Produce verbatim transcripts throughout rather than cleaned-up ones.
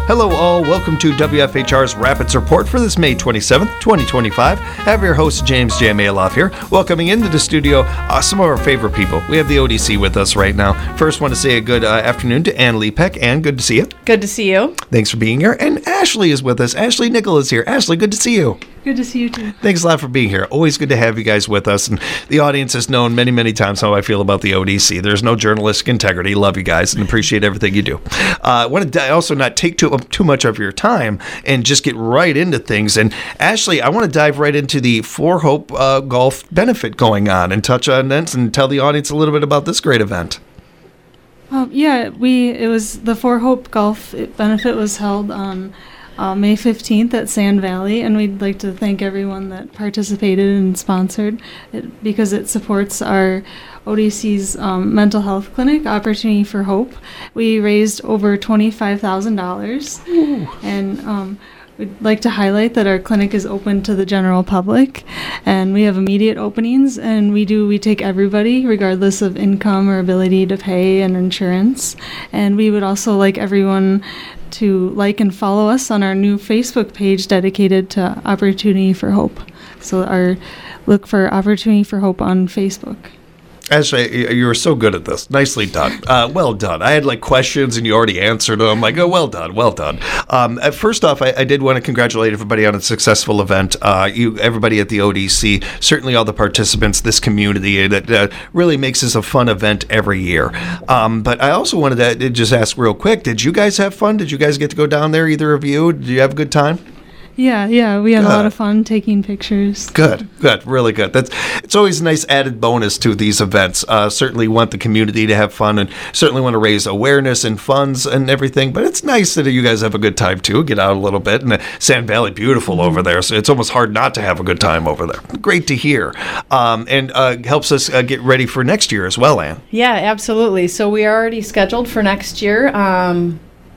Hello all, welcome to W F H R's Rapids Report for this May twenty-seventh, twenty twenty-five. I have your host, James J. Maloff here, welcoming into the studio uh, some of our favorite people. We have the O D C with us right now. First, want to say a good uh, afternoon to Ann Lepek. Ann, good to see you. Good to see you. Thanks for being here. And Ashley is with us. Ashley Nickel is here. Ashley, good to see you. Good to see you too. Thanks a lot for being here. Always good to have you guys with us. And the audience has known many, many times how I feel about the O D C. There's no journalistic integrity. Love you guys and appreciate everything you do. I uh, want to also not take too, too much of your time and just get right into things. And Ashley, I want to dive right into the For Hope uh, Golf benefit going on and touch on that and tell the audience a little bit about this great event. Um, yeah, we it was the For Hope Golf benefit was held on uh, May fifteenth at Sand Valley, and we'd like to thank everyone that participated and sponsored it because it supports our O D C's um, mental health clinic, Opportunity for Hope. We raised over twenty-five thousand dollars, and um, we'd like to highlight that our clinic is open to the general public, and we have immediate openings, and we do we take everybody regardless of income or ability to pay and insurance. And we would also like everyone to like and follow us on our new Facebook page dedicated to Opportunity for Hope. So our look for Opportunity for Hope on Facebook. Ashley, you were so good at this. Nicely done. Uh, well done. I had like questions and you already answered them. Like, oh, well done, well done. Um, uh, first off, I, I did want to congratulate everybody on a successful event. Uh, you, everybody at the O D C, certainly all the participants, this community that uh, really makes this a fun event every year. Um, but I also wanted to just ask real quick, did you guys have fun? Did you guys get to go down there, either of you? Did you have a good time? Yeah, yeah, we had good. a lot of fun taking pictures. Good, good, really good. That's it's always a nice added bonus to these events. Uh, certainly want the community to have fun and certainly want to raise awareness and funds and everything, but it's nice that you guys have a good time too, get out a little bit. And Sand Valley, beautiful mm-hmm. over there, so it's almost hard not to have a good time over there. Great to hear. Um, and uh, helps us uh, get ready for next year as well, Ann. Yeah, absolutely. So we are already scheduled for next year, um,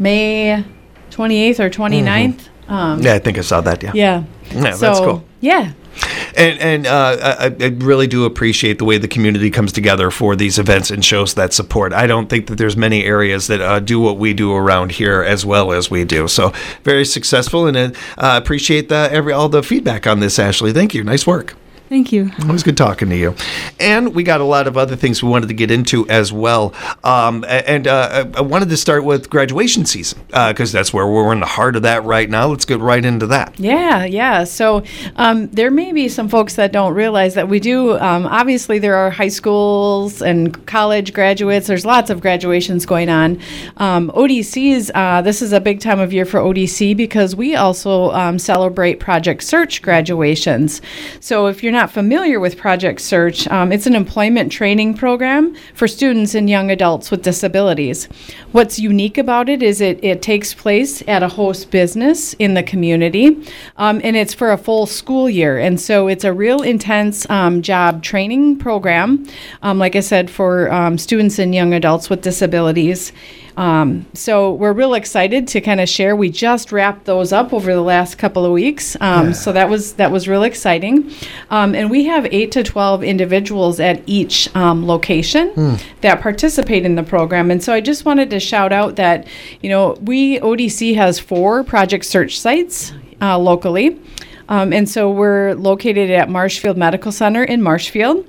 May twenty-eighth or twenty-ninth. Mm-hmm. Um, yeah, I think I saw that, yeah. Yeah. Yeah, so, that's cool. Yeah. And, and uh, I, I really do appreciate the way the community comes together for these events and shows that support. I don't think that there's many areas that uh, do what we do around here as well as we do. So very successful, and I uh, appreciate the, every all the feedback on this, Ashley. Thank you. Nice work. Thank you. It was good talking to you. And we got a lot of other things we wanted to get into as well. Um, and uh, I wanted to start with graduation season because uh, that's where we're in the heart of that right now. Let's get right into that. Yeah, yeah. So um, there may be some folks that don't realize that we do. Um, obviously, there are high schools and college graduates. There's lots of graduations going on. Um, O D Cs, uh, this is a big time of year for O D C because we also um, celebrate Project Search graduations. So if you're not familiar with Project Search, um, it's an employment training program for students and young adults with disabilities. What's unique about it is it, it takes place at a host business in the community, um, and it's for a full school year. And so it's a real intense um, job training program, um, like I said, for um, students and young adults with disabilities. Um, so we're real excited to kind of share. We just wrapped those up over the last couple of weeks. Um, yeah. So that was that was real exciting. Um, and we have eight to twelve individuals at each um, location mm. that participate in the program. And so I just wanted to shout out that, you know, we, O D C has four Project Search sites uh, locally. Um, and so we're located at Marshfield Medical Center in Marshfield,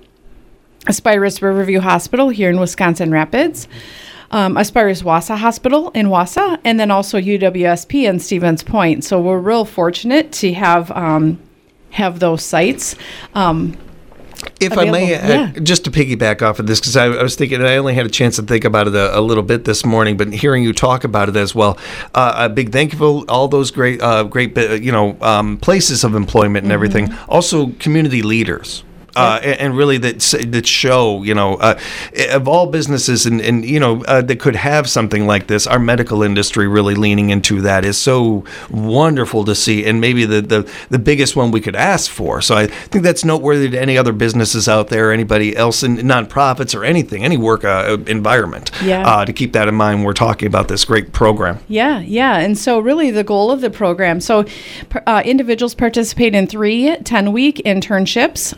Aspirus Riverview Hospital here in Wisconsin Rapids, Um, Aspirus Wausau Hospital in Wausau, and then also U W S P in Stevens Point. So we're real fortunate to have um, have those sites. Um, if available. I may, yeah. uh, just to piggyback off of this, because I, I was thinking, I only had a chance to think about it a, a little bit this morning, but hearing you talk about it as well, uh, a big thank you for all those great, uh, great, you know, um, places of employment and mm-hmm. everything. Also, community leaders. Uh, and, and really that that show, you know, uh, of all businesses and, and you know, uh, that could have something like this, our medical industry really leaning into that is so wonderful to see, and maybe the, the, the biggest one we could ask for. So I think that's noteworthy to any other businesses out there, anybody else in nonprofits or anything, any work uh, environment, yeah. uh, to keep that in mind when we're talking about this great program. Yeah, yeah. And so really the goal of the program, so uh, individuals participate in three ten-week internships, um, all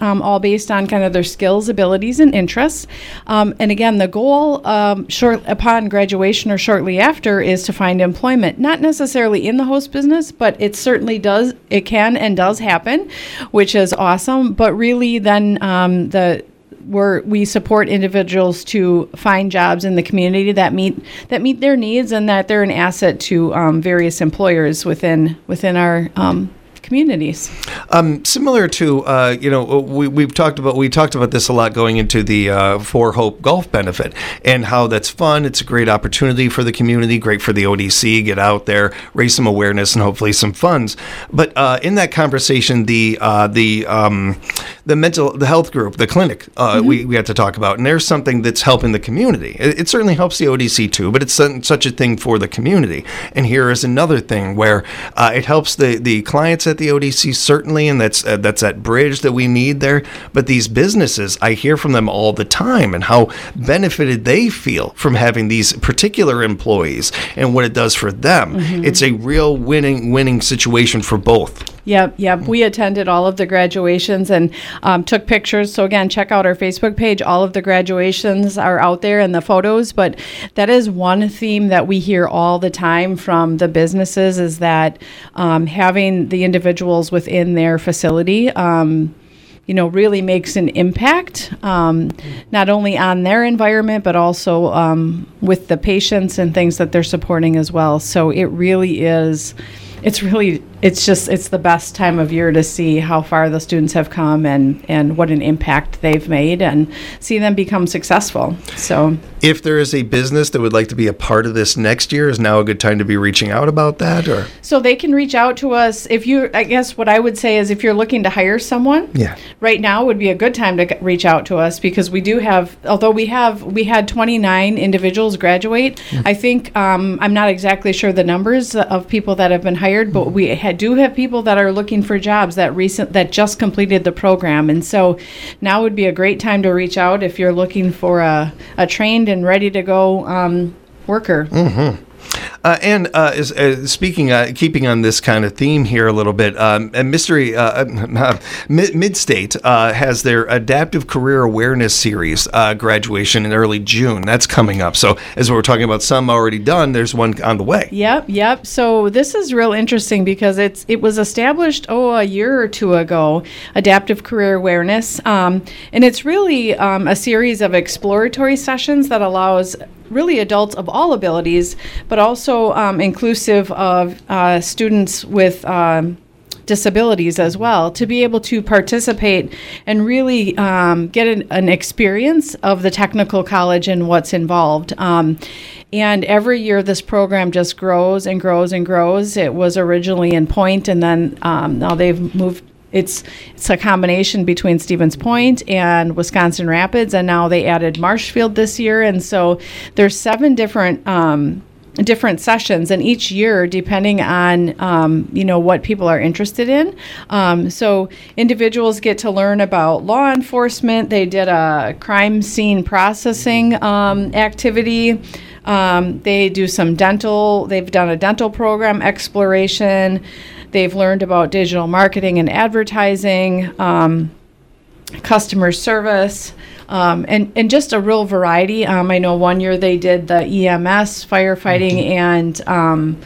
based on kind of their skills, abilities, and interests. Um, and again, the goal um, short upon graduation or shortly after is to find employment, not necessarily in the host business, but it certainly does, it can and does happen, which is awesome. But really then um, the where we support individuals to find jobs in the community that meet that meet their needs and that they're an asset to um, various employers within within our um, communities. Um, similar to, uh, you know, we, we've talked about, we talked about this a lot going into the uh, For Hope Golf benefit and how that's fun. It's a great opportunity for the community, great for the O D C, get out there, raise some awareness and hopefully some funds. But uh, in that conversation, the uh, the um, the mental, the health group, the clinic, uh, mm-hmm. we, we had to talk about, and there's something that's helping the community. It, it certainly helps the O D C too, but it's such a thing for the community. And here is another thing where uh, it helps the, the clients at the O D C certainly, and that's uh, that's that bridge that we need there. But these businesses, I hear from them all the time, and how benefited they feel from having these particular employees and what it does for them. Mm-hmm. It's a real winning winning situation for both. Yep, yep. We attended all of the graduations and um, took pictures. So again, check out our Facebook page. All of the graduations are out there and the photos. But that is one theme that we hear all the time from the businesses, is that um, having the individuals within their facility um, you know, really makes an impact, um, not only on their environment, but also um, with the patients and things that they're supporting as well. So it really is, it's really, it's just, it's the best time of year to see how far the students have come and, and what an impact they've made and see them become successful. So if there is a business that would like to be a part of this next year, is now a good time to be reaching out about that? Or so they can reach out to us. If you, I guess what I would say is if you're looking to hire someone, yeah, right now would be a good time to g- reach out to us, because we do have, although we have, we had twenty-nine individuals graduate. Mm-hmm. I think, um, I'm not exactly sure the numbers of people that have been hired, but we ha- do have people that are looking for jobs that recent, that just completed the program. And so now would be a great time to reach out if you're looking for a, a trained and ready to go um, worker. Mm-hmm. Uh, and uh, is, uh, speaking, uh, keeping on this kind of theme here a little bit, um, and Mystery uh, uh, Mid- Midstate uh, has their Adaptive Career Awareness Series uh, graduation in early June. That's coming up. So as we were talking about some already done, there's one on the way. Yep, yep. So this is real interesting because it's it was established, oh, a year or two ago, Adaptive Career Awareness. Um, and it's really um, a series of exploratory sessions that allows really adults of all abilities, but also um, inclusive of uh, students with um, disabilities as well, to be able to participate and really um, get an, an experience of the technical college and what's involved. Um, and every year this program just grows and grows and grows. It was originally in Point, and then um, now they've moved. It's it's a combination between Stevens Point and Wisconsin Rapids, and now they added Marshfield this year. And so there's seven different um, different sessions, and each year, depending on um, you know what people are interested in. Um, so individuals get to learn about law enforcement. They did a crime scene processing um, activity. Um, they do some dental. They've done a dental program exploration. They've learned about digital marketing and advertising, um, customer service, um, and, and just a real variety. Um, I know one year they did the E M S, firefighting, mm-hmm. and um,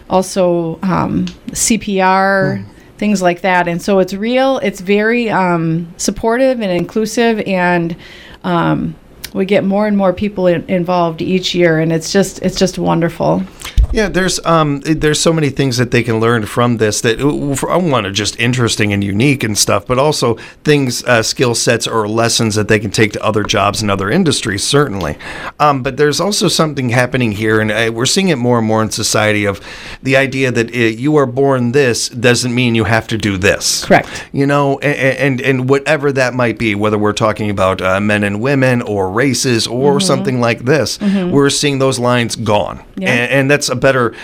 also um, C P R, mm. things like that. And so it's real, it's very um, supportive and inclusive, and um, we get more and more people in, involved each year, and it's just it's just wonderful. Yeah, there's um, there's so many things that they can learn from this that I want to just interesting and unique and stuff, but also things, uh, skill sets or lessons that they can take to other jobs and other industries, certainly. Um, but there's also something happening here, and uh, we're seeing it more and more in society, of the idea that uh, you are born this doesn't mean you have to do this. Correct. You know, and and, and whatever that might be, whether we're talking about uh, men and women or races or mm-hmm. something like this, mm-hmm. we're seeing those lines gone. Yeah. And, and that's a better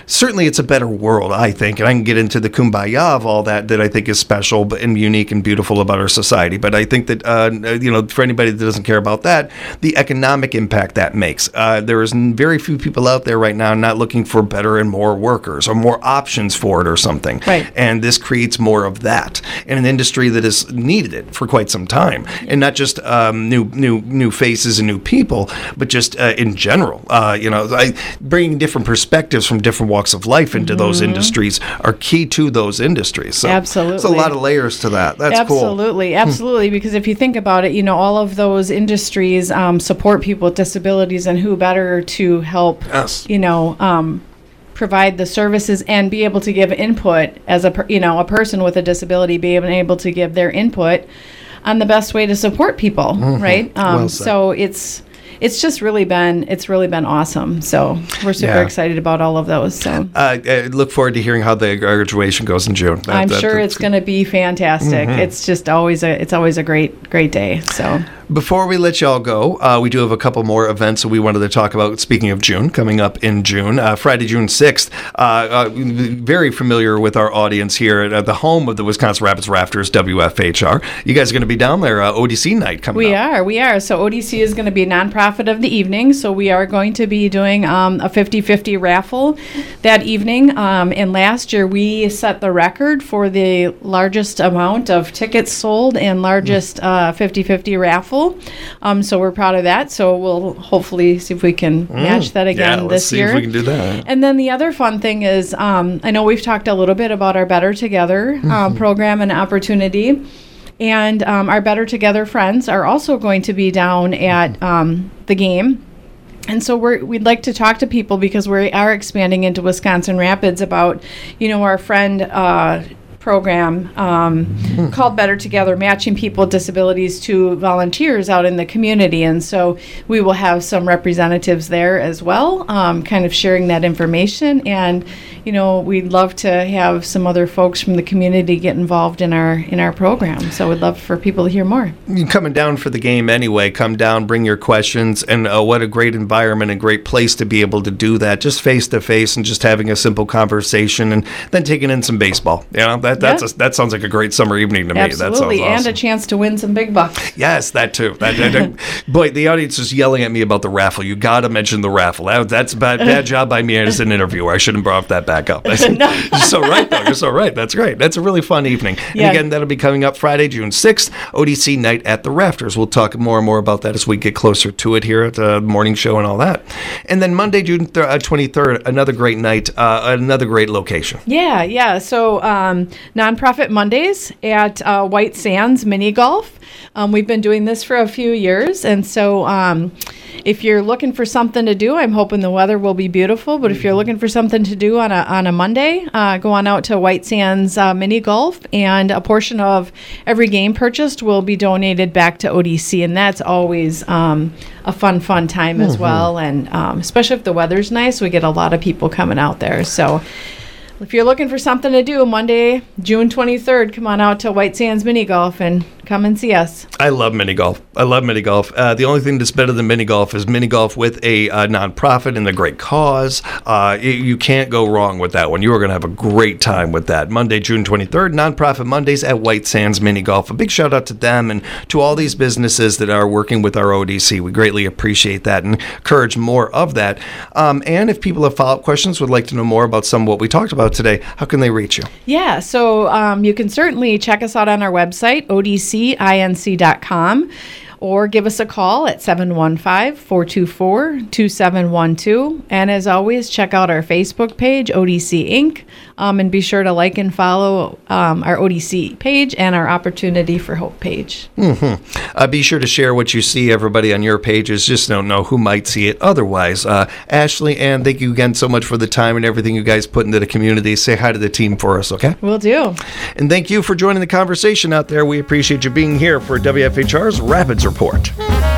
certainly it's a better world, I think. And I can get into the kumbaya of all that that I think is special but and unique and beautiful about our society. But I think that, uh, you know, for anybody that doesn't care about that, the economic impact that makes. Uh, there is very few people out there right now not looking for better and more workers or more options for it or something. Right. And this creates more of that in an industry that has needed it for quite some time. And not just um, new new new faces and new people, but just uh, in general. Uh, you know, I, bringing different perspectives from different walks of life into mm-hmm. those industries are key to those industries. So absolutely. There's a lot of layers to that. That's absolutely. cool. Absolutely. Absolutely. Because if you think about it, you know, all of those industries um, support people with disabilities, and who better to help, yes. you know, um, provide the services and be able to give input as a, per, you know, a person with a disability, being able to give their input on the best way to support people, mm-hmm. right? Um, well so it's it's just really been it's really been awesome. So we're super yeah. excited about all of those. So uh, I look forward to hearing how the graduation goes in June. That, I'm that, sure it's going to be fantastic. Mm-hmm. It's just always a it's always a great great day. So. Before we let y'all go, uh, we do have a couple more events that we wanted to talk about. Speaking of June, coming up in June, uh, Friday, June sixth, uh, uh, very familiar with our audience here at uh, the home of the Wisconsin Rapids Rafters, W F H R. You guys are going to be down there, uh, O D C night coming we up. We are, we are. So O D C is going to be a nonprofit of the evening. So we are going to be doing um, a fifty-fifty raffle that evening. Um, and last year we set the record for the largest amount of tickets sold and largest uh, fifty-fifty raffle. Um, so we're proud of that. So we'll hopefully see if we can match that again yeah, let's this see year. If we can do that. And then the other fun thing is, um, I know we've talked a little bit about our Better Together um, mm-hmm. program and opportunity. And um, our Better Together friends are also going to be down at um, the game. And so we're, we'd like to talk to people, because we are expanding into Wisconsin Rapids, about, you know, our friend uh, program um, mm-hmm. called Better Together, matching people with disabilities to volunteers out in the community. And so we will have some representatives there as well, um, kind of sharing that information. And, you know, we'd love to have some other folks from the community get involved in our in our program. So we'd love for people to hear more. You're coming down for the game anyway. Come down, bring your questions, and uh, what a great environment and great place to be able to do that, just face to face and just having a simple conversation, and then taking in some baseball. You know, that that's yeah. a, that sounds like a great summer evening to me. Absolutely, that sounds awesome. And a chance to win some big bucks. Yes, that too. That, that, that, boy, the audience is yelling at me about the raffle. You got to mention the raffle. That, that's a bad, bad job by me as an interviewer. I shouldn't have brought that back up. No. You're so right, though. You're so right. That's great. That's a really fun evening. And yeah. again, that'll be coming up Friday, June sixth, O D C night at the Rafters. We'll talk more and more about that as we get closer to it here at the morning show and all that. And then Monday, June twenty-third, another great night, uh, another great location. Yeah, yeah. So um, Nonprofit Mondays at uh, White Sands Mini Golf. Um, we've been doing this for a few years, and so um, if you're looking for something to do, I'm hoping the weather will be beautiful, but if you're looking for something to do on a on a Monday, uh, go on out to White Sands uh, Mini Golf, and a portion of every game purchased will be donated back to O D C, and that's always um, a fun, fun time mm-hmm. as well, and um, especially if the weather's nice, we get a lot of people coming out there, so... If you're looking for something to do, Monday, June twenty-third, come on out to White Sands Mini Golf and come and see us. I love mini golf. I love mini golf. Uh, the only thing that's better than mini golf is mini golf with a uh, nonprofit and a great cause. Uh, you, you can't go wrong with that one. You are going to have a great time with that. Monday, June twenty-third, Nonprofit Mondays at White Sands Mini Golf. A big shout out to them and to all these businesses that are working with our O D C. We greatly appreciate that and encourage more of that. Um, and if people have follow-up questions, would like to know more about some of what we talked about today, how can they reach you? Yeah, so um, you can certainly check us out on our website, O D C inc dot com, or give us a call at seven one five, four two four, two seven one two. And as always, check out our Facebook page, O D C Incorporated, um, and be sure to like and follow um, our O D C page and our Opportunity for Hope page. Mm-hmm. Uh, be sure to share what you see, everybody, on your pages. Just don't know who might see it otherwise. Uh, Ashley, Ann, thank you again so much for the time and everything you guys put into the community. Say hi to the team for us, okay? Will do. And thank you for joining the conversation out there. We appreciate you being here for W F H R's Rapids Report.